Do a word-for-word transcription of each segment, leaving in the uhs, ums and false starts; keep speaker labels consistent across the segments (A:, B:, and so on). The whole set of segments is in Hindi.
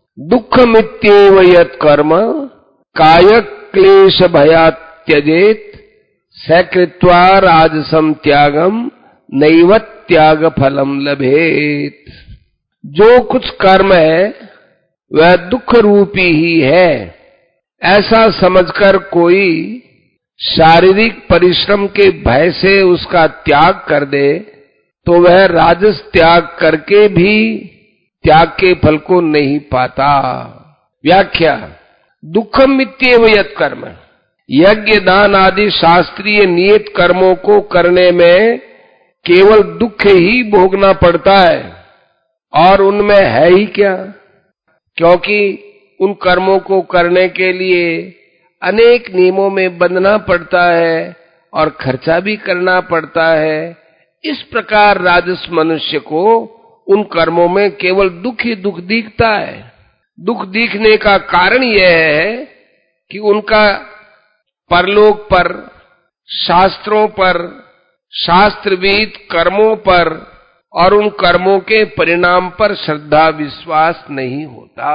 A: दुःखमित्येव यत् कर्म कायक्लेश भयात् त्यजेत स कृत्वा राजसं त्यागम नैव त्याग फलम लभेत। जो कुछ कर्म है वह दुख रूपी ही है, ऐसा समझकर कोई शारीरिक परिश्रम के भय से उसका त्याग कर दे तो वह राजस त्याग करके भी त्याग के फल को नहीं पाता। व्याख्या। दुखम इत्येव यत् कर्म, यज्ञ दान आदि शास्त्रीय नियत कर्मों को करने में केवल दुख ही भोगना पड़ता है और उनमें है ही क्या, क्योंकि उन कर्मों को करने के लिए अनेक नियमों में बंधना पड़ता है और खर्चा भी करना पड़ता है। इस प्रकार राजस मनुष्य को उन कर्मों में केवल दुख ही दुख दिखता है। दुख दिखने का कारण यह है कि उनका परलोक पर, शास्त्रों पर, शास्त्रविहित कर्मों पर और उन कर्मों के परिणाम पर श्रद्धा विश्वास नहीं होता।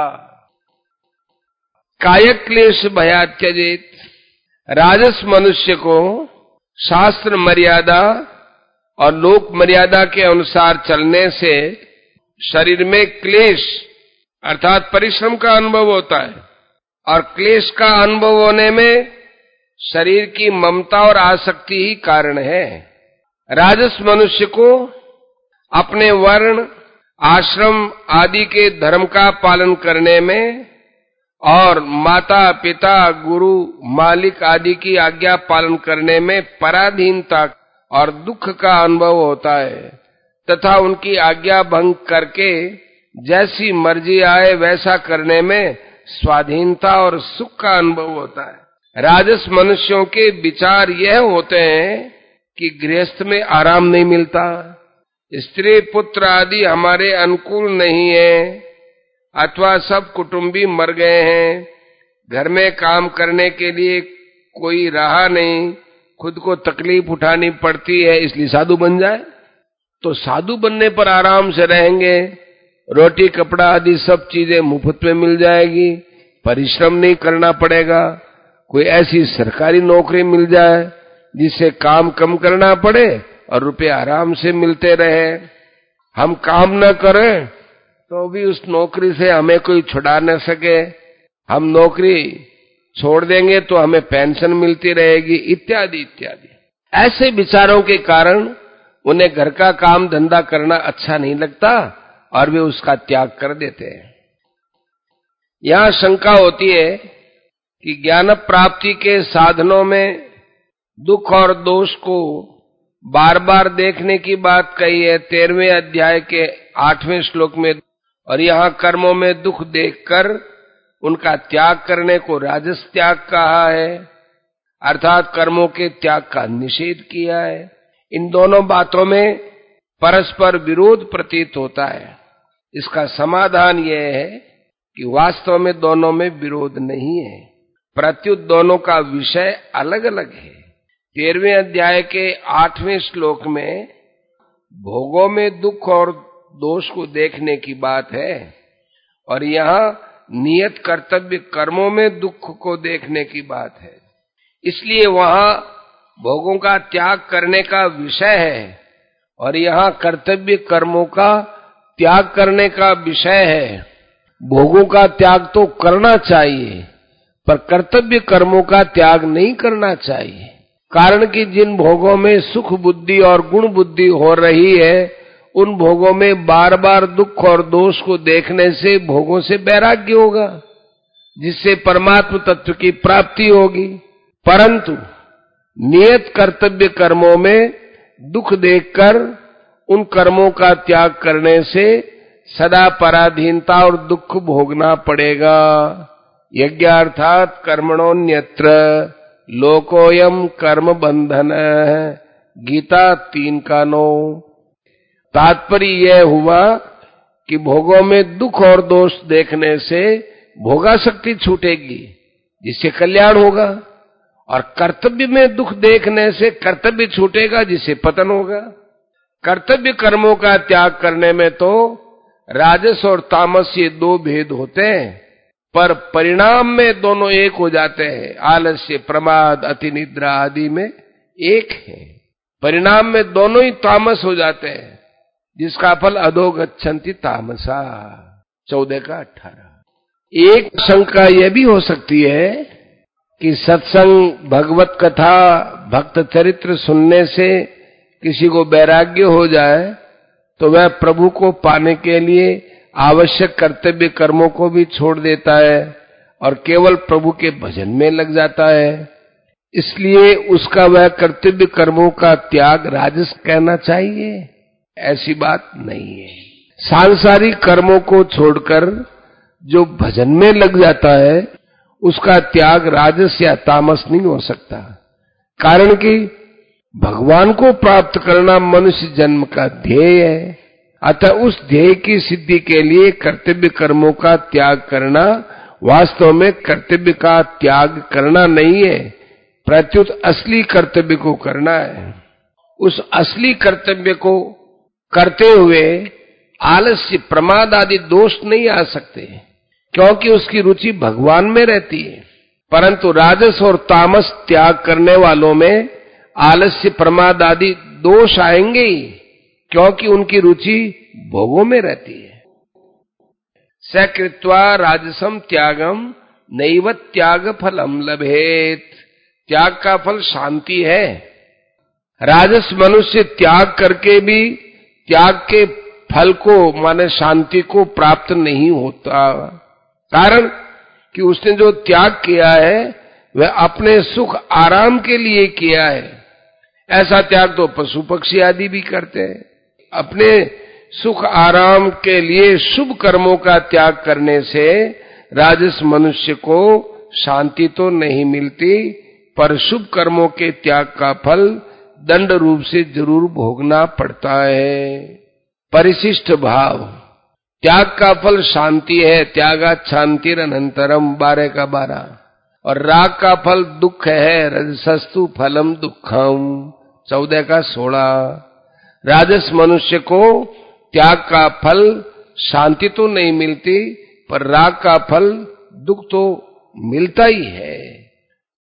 A: कायक्लेश भयात् त्यजेत, राजस मनुष्य को शास्त्र मर्यादा और लोक मर्यादा के अनुसार चलने से शरीर में क्लेश अर्थात परिश्रम का अनुभव होता है और क्लेश का अनुभव होने में शरीर की ममता और आसक्ति ही कारण है। राजस मनुष्य को अपने वर्ण, आश्रम आदि के धर्म का पालन करने में और माता पिता, गुरु, मालिक आदि की आज्ञा पालन करने में पराधीनता और दुख का अनुभव होता है तथा उनकी आज्ञा भंग करके जैसी मर्जी आए वैसा करने में स्वाधीनता और सुख का अनुभव होता है। राजस मनुष्यों के विचार यह होते हैं कि गृहस्थ में आराम नहीं मिलता, स्त्री पुत्र आदि हमारे अनुकूल नहीं है, अथवा सब कुटुंबी मर गए हैं, घर में काम करने के लिए कोई रहा नहीं, खुद को तकलीफ उठानी पड़ती है, इसलिए साधु बन जाए। तो साधु बनने पर आराम से रहेंगे, रोटी कपड़ा आदि सब चीजें मुफ्त में मिल जाएगी, परिश्रम नहीं करना पड़ेगा। कोई ऐसी सरकारी नौकरी मिल जाए जिससे काम कम करना पड़े और रुपए आराम से मिलते रहे। हम काम न करें तो भी उस नौकरी से हमें कोई छुड़ा न सके, हम नौकरी छोड़ देंगे तो हमें पेंशन मिलती रहेगी, इत्यादि इत्यादि। ऐसे विचारों के कारण उन्हें घर का काम धंधा करना अच्छा नहीं लगता और वे उसका त्याग कर देते हैं। यहां शंका होती है कि ज्ञान प्राप्ति के साधनों में दुख और दोष को बार बार देखने की बात कही है तेरहवें अध्याय के आठवें श्लोक में, और यहाँ कर्मों में दुख देखकर उनका त्याग करने को राजस त्याग कहा है, अर्थात कर्मों के त्याग का निषेध किया है। इन दोनों बातों में परस्पर विरोध प्रतीत होता है। इसका समाधान यह है कि वास्तव में दोनों में विरोध नहीं है, प्रत्युत दोनों का विषय अलग अलग है। तेरहवें अध्याय के आठवें श्लोक में भोगों में दुख और दोष को देखने की बात है और यहाँ नियत कर्तव्य कर्मों में दुख को देखने की बात है। इसलिए वहां भोगों का त्याग करने का विषय है और यहाँ कर्तव्य कर्मों का त्याग करने का विषय है। भोगों का त्याग तो करना चाहिए पर कर्तव्य कर्मों का त्याग नहीं करना चाहिए, कारण कि जिन भोगों में सुख बुद्धि और गुण बुद्धि हो रही है उन भोगों में बार बार दुख और दोष को देखने से भोगों से वैराग्य होगा, जिससे परमात्म तत्व की प्राप्ति होगी। परंतु नियत कर्तव्य कर्मों में दुख देखकर उन कर्मों का त्याग करने से सदा पराधीनता और दुख भोगना पड़ेगा। यज्ञार्थात कर्मणोन्यत्र लोकोयम कर्म बंधन, गीता तीन का नौ। तात्पर्य यह हुआ कि भोगों में दुख और दोष देखने से भोगासक्ति छूटेगी जिससे कल्याण होगा, और कर्तव्य में दुख देखने से कर्तव्य छूटेगा जिससे पतन होगा। कर्तव्य कर्मों का त्याग करने में तो राजस और तामस ये दो भेद होते हैं, पर परिणाम में दोनों एक हो जाते हैं। आलस्य, प्रमाद, अति निद्रा आदि में एक है। परिणाम में दोनों ही तामस हो जाते हैं, जिसका फल अधो गच्छन्ति तामसा, चौदह का अठारह। एक शंका यह भी हो सकती है कि सत्संग, भगवत कथा, भक्त चरित्र सुनने से किसी को वैराग्य हो जाए तो वह प्रभु को पाने के लिए आवश्यक कर्तव्य कर्मों को भी छोड़ देता है और केवल प्रभु के भजन में लग जाता है, इसलिए उसका वह कर्तव्य कर्मों का त्याग राजस कहना चाहिए। ऐसी बात नहीं है। सांसारिक कर्मों को छोड़कर जो भजन में लग जाता है उसका त्याग राजस या तामस नहीं हो सकता, कारण कि भगवान को प्राप्त करना मनुष्य जन्म का ध्येय है। अतः उस ध्येय की सिद्धि के लिए कर्तव्य कर्मों का त्याग करना वास्तव में कर्तव्य का त्याग करना नहीं है, प्रत्युत असली कर्तव्य को करना है। उस असली कर्तव्य को करते हुए आलस्य, प्रमाद आदि दोष नहीं आ सकते, क्योंकि उसकी रुचि भगवान में रहती है। परंतु राजस और तामस त्याग करने वालों में आलस्य, प्रमाद आदि दोष आएंगे ही, क्योंकि उनकी रुचि भोगों में रहती है। सकृत्वा राजसम त्यागम नैव त्याग फलम लभेत। त्याग का फल शांति है। राजस मनुष्य त्याग करके भी त्याग के फल को, माने शांति को प्राप्त नहीं होता, कारण कि उसने जो त्याग किया है वह अपने सुख आराम के लिए किया है। ऐसा त्याग तो पशु पक्षी आदि भी करते हैं। अपने सुख आराम के लिए शुभ कर्मों का त्याग करने से राजस मनुष्य को शांति तो नहीं मिलती, पर शुभ कर्मों के त्याग का फल दंड रूप से जरूर भोगना पड़ता है। परिशिष्ट भाव, त्याग का फल शांति है। त्यागात् शांतिर अनंतरम, बारह का बारह। और राग का फल दुख है। रजसस्तु फलम दुखम, चौदह का सोलह। राजस मनुष्य को त्याग का फल शांति तो नहीं मिलती, पर राग का फल दुख तो मिलता ही है।